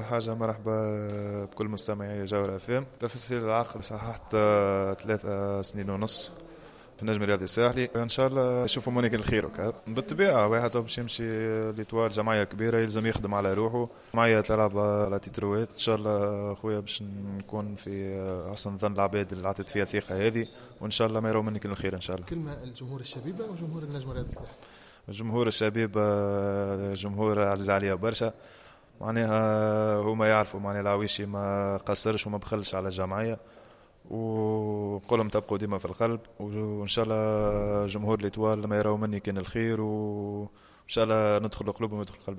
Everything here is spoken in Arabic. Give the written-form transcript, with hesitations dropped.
حاجة مرحبا بكل مستمعي جوهر FM. تفسير العقد صححت 3 سنين ونص في النجم الرياضي الساحلي، ان شاء الله يشوفوا مونيك الخير. وكذا بالطبيعه واحد باش يمشي ليتوال جمعيه كبيره يلزم يخدم على روحه، جمعيه تلعب على تيتروات. ان شاء الله خويا باش نكون في حسن ظن العباد اللي عطيت فيها الثقه هذه، وان شاء الله ما يروا منك الخير ان شاء الله. كلمة الجمهور الشبيبة وجمهور النجم الرياضي الساحلي. الجمهور الشبيب جمهور عزيز عليا برشا، معناها هما يعرفوا معناها العويشي ما قصرش وما بخلش على الجمعيه، وقولهم تبقوا ديما في القلب. وان شاء الله جمهور الاتوال لما يراو مني كان الخير، وان شاء الله ندخل قلوبهم ويدخل قلبي.